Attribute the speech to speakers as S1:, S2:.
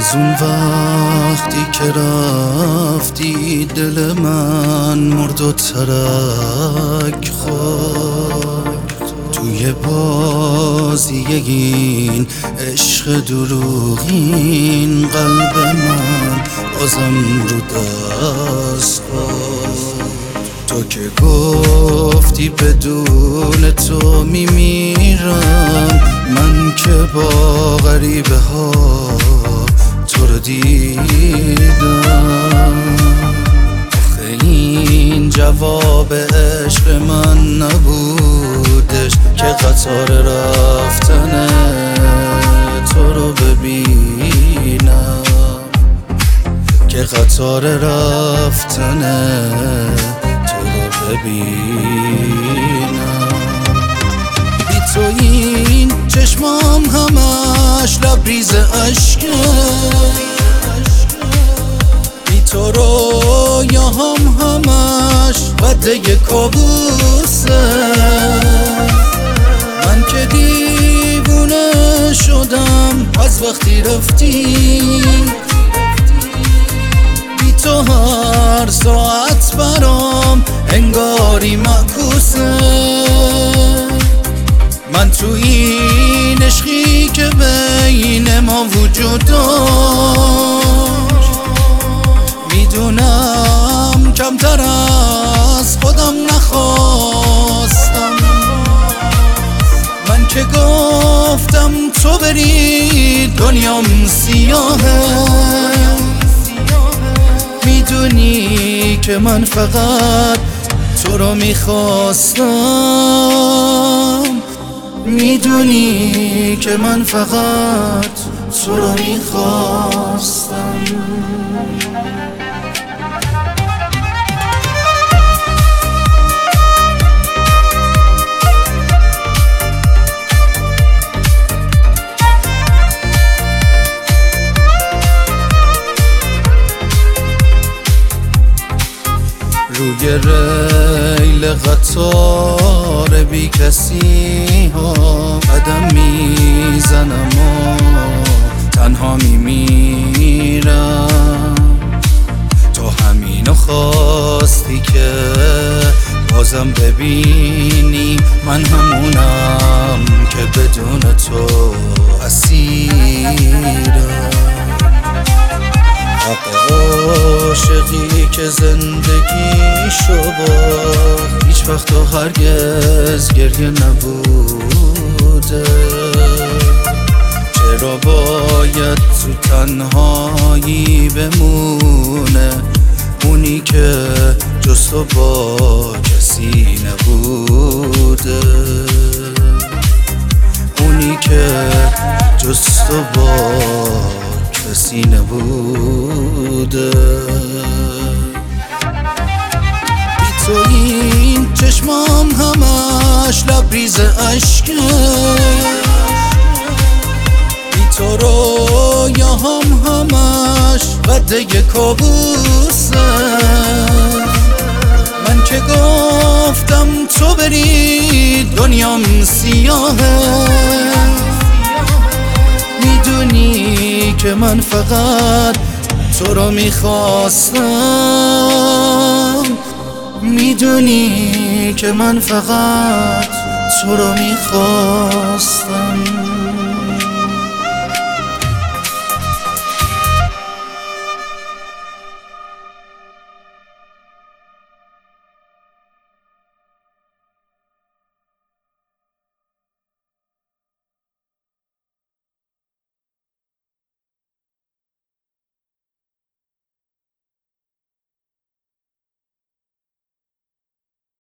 S1: از اون وقتی که رفتی دل من مرد و ترک خورد توی بازی این عشق دروغین. قلب من بازم رو دست خورد. تو که گفتی بدون تو میمیرم، من که با غریبه ها تو رو دیدم. آخه این جواب عشق من نبودش که قطار رفتن تو رو ببینم، که قطار رفتن تو رو ببینم. بی تو این چشمام همش لبریز عشقه، بی تو رویاهام همش قده کابوسه. من که دیوونه شدم از وقتی رفتی، بی تو هر ساعت برام انگاری معکوسه. من تو این عشقی که بین ما وجود داشت، میدونم کمتر از خودم نخواستم. من که گفتم تو بری دنیام سیاهه، میدونی که من فقط تو رو میخواستم، میدونی که من فقط تو رو میخواستم. روی ریل قطار بی کسی ها قدم میزنم و تنها میمیرم. تو همینو خواستی که بازم ببینی، من همونم که بدون تو اسیرم. حق عاشقی که زندگیشو باخت هیچ وقت و هرگز گریه نبوده. چرا باید تو تنهایی بمونه اونی که جز تو با کسی نبوده، اونی که جز تو با کسی نبوده. بی تو این چشمام همش لبریز عشقه، بی تو رویاهام همش قده کابوسه. من که گفتم تو بری دنیام سیاهه، میدونی که من فقط تو رو میخواستم، میدونی که من فقط تو رو میخواستم.